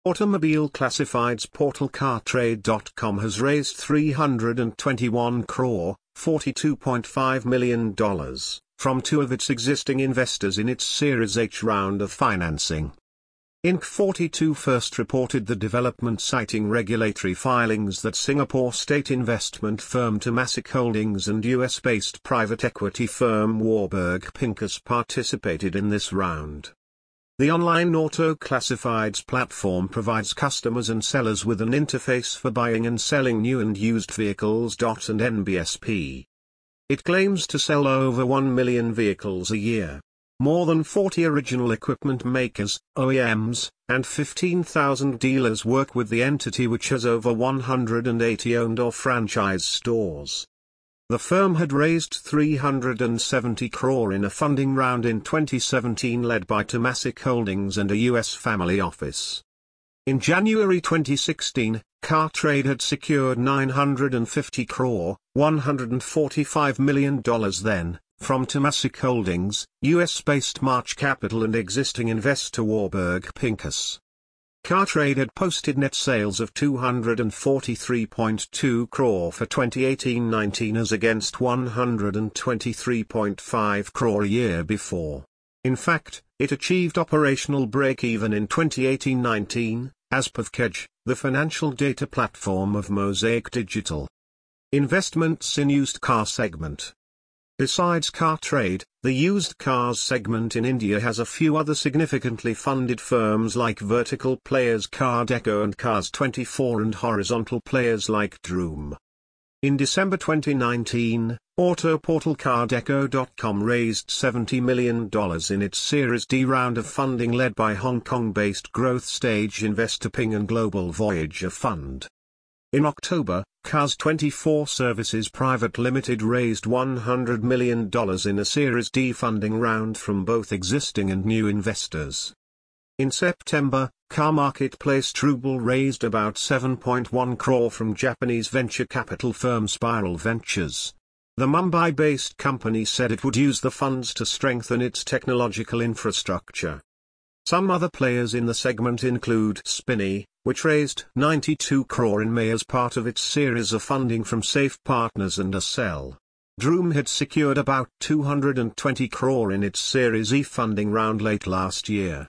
Automobile classifieds portal CarTrade.com has raised $321 crore, $42.5 million, from two of its existing investors in its Series H round of financing. Inc. 42 first reported the development citing regulatory filings that Singapore state investment firm Temasek Holdings and US-based private equity firm Warburg Pincus participated in this round. The online auto classifieds platform provides customers and sellers with an interface for buying and selling new and used vehicles. And NBSP. It claims to sell over 1 million vehicles a year. More than 40 original equipment makers, OEMs, and 15,000 dealers work with the entity, which has over 180 owned or franchise stores. The firm had raised $370 crore in a funding round in 2017 led by Temasek Holdings and a U.S. family office. In January 2016, CarTrade had secured $950 crore, $145 million then, from Temasek Holdings, US-based March Capital and existing investor Warburg Pincus. CarTrade had posted net sales of $243.2 crore for 2018-19 as against $123.5 crore a year before. In fact, it achieved operational break-even in 2018-19, as per Kedge, the financial data platform of Mosaic Digital. Investments in used car segment. Besides CarTrade, the used cars segment in India has a few other significantly funded firms like vertical players CarDeco and Cars24 and horizontal players like Droom. In December 2019, auto portal CarDeco.com raised $70 million in its Series D round of funding led by Hong Kong-based growth stage investor Ping and Global Voyager Fund. In October, Cars24 Services Private Limited raised $100 million in a Series D funding round from both existing and new investors. In September, car marketplace Truebill raised about 7.1 crore from Japanese venture capital firm Spiral Ventures. The Mumbai-based company said it would use the funds to strengthen its technological infrastructure. Some other players in the segment include Spinny, which raised 92 crore in May as part of its series of funding from Safe Partners and Accel. Droom had secured about 220 crore in its Series E funding round late last year.